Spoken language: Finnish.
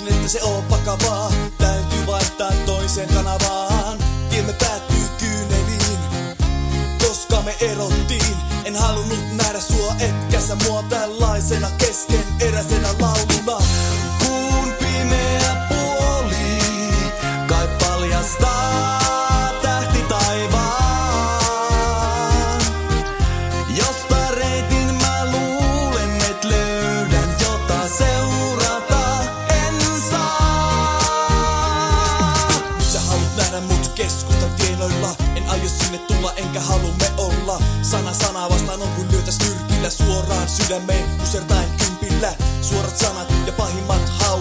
Tiesin, että se on vakavaa. Täytyy vaihtaa toiseen kanavaan. Tiemme päättyy kyyneliin, koska me erottiin. En halunnut nähdä sua, etkä sä mua tällaisena keskeneräisenä lauluna. Kuun pimeä puoli kai paljastaa tähti taivaan, josta reitin mä luulen, et löydän, jota seurata en saa. Nyt sä haluat nähdä mut keskustan tienoilla. En aio sinne tulla enkä halu me olla. Sana vastaan on kuin lyötäs nyrkillä suoraan sydämeen, musertain kympillä. Suorat sanat ja pahimmat